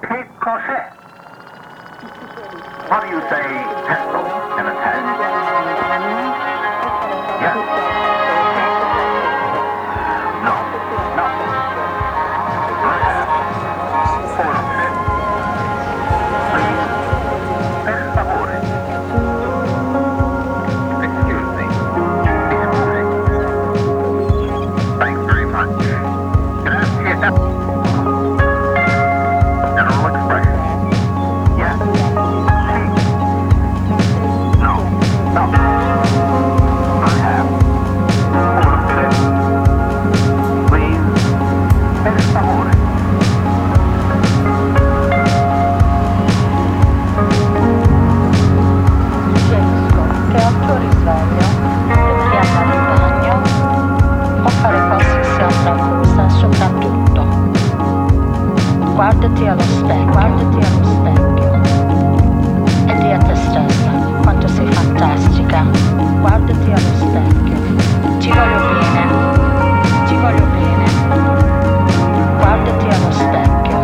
Che cos'è? What do you say pesto in Italian? Yeah? No, no. I have. Forse. Please. Per favore. Excuse me. Mi scusi. Thanks very much. Grazie. General expression. Yes. Sì. No. No. I have. Forse. Please. Per favore. Suggerisco che al tuo risveglio dovrei andare in bagno o fare qualsiasi altra cosa, soprattutto guardati allo specchio e di a te stessa quanto sei fantastica. Guardati allo specchio. Ti voglio bene. Guardati allo specchio.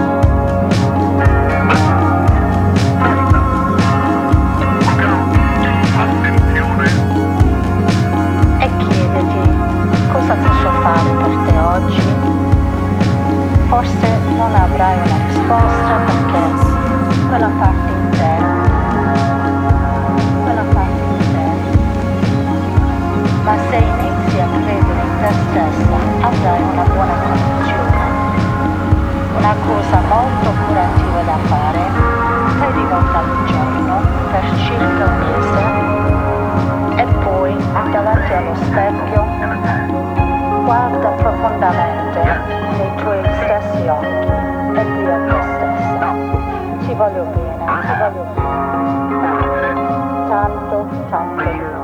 E chiediti cosa posso fare per te oggi. Forse non avrai una risposta perché quella parte in te, ma se inizi a credere in te stessa avrai una buona conclusione. Una cosa molto curativa da fare 3 volte al giorno per circa un mese e poi davanti allo specchio guarda profondamente nei tuoi stessi occhi e di a te stessa: ti voglio bene, tanto, tanto bene.